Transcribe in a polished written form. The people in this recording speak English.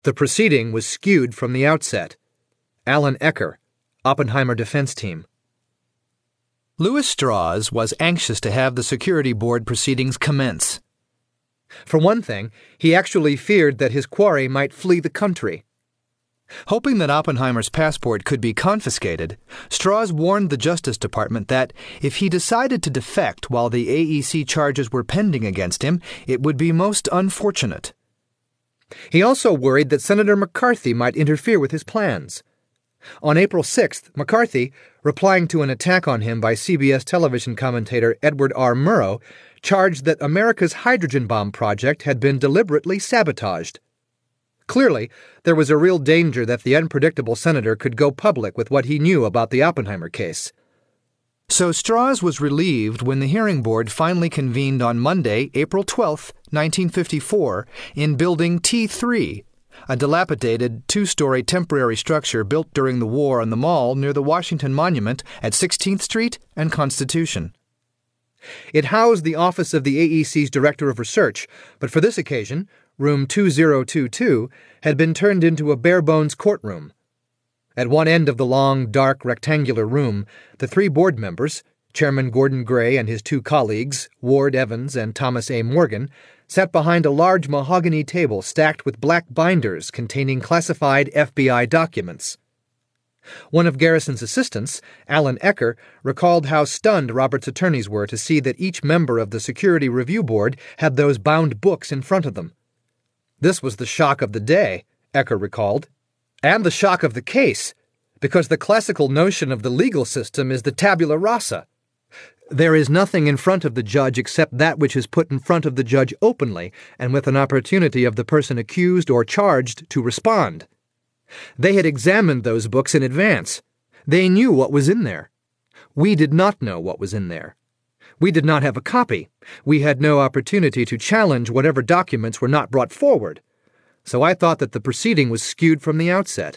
The proceeding was skewed from the outset. Alan Ecker, Oppenheimer Defense Team. Louis Strauss was anxious to have the security board proceedings commence. For one thing, he actually feared that his quarry might flee the country. Hoping that Oppenheimer's passport could be confiscated, Strauss warned the Justice Department that if he decided to defect while the AEC charges were pending against him, it would be most unfortunate. He also worried that Senator McCarthy might interfere with his plans. On April 6th, McCarthy, replying to an attack on him by CBS television commentator Edward R. Murrow, charged that America's hydrogen bomb project had been deliberately sabotaged. Clearly, there was a real danger that the unpredictable senator could go public with what he knew about the Oppenheimer case. So Strauss was relieved when the hearing board finally convened on Monday, April 12, 1954, in Building T3, a dilapidated two-story temporary structure built during the war on the Mall near the Washington Monument at 16th Street and Constitution. It housed the office of the AEC's Director of Research, but for this occasion, Room 2022 had been turned into a bare-bones courtroom. At one end of the long, dark, rectangular room, the three board members, Chairman Gordon Gray and his two colleagues, Ward Evans and Thomas A. Morgan, sat behind a large mahogany table stacked with black binders containing classified FBI documents. One of Garrison's assistants, Alan Ecker, recalled how stunned Robert's attorneys were to see that each member of the Security Review Board had those bound books in front of them. This was the shock of the day, Ecker recalled, and the shock of the case, because the classical notion of the legal system is the tabula rasa. There is nothing in front of the judge except that which is put in front of the judge openly and with an opportunity of the person accused or charged to respond. They had examined those books in advance. They knew what was in there. We did not know what was in there. We did not have a copy. We had no opportunity to challenge whatever documents were not brought forward. So I thought that the proceeding was skewed from the outset.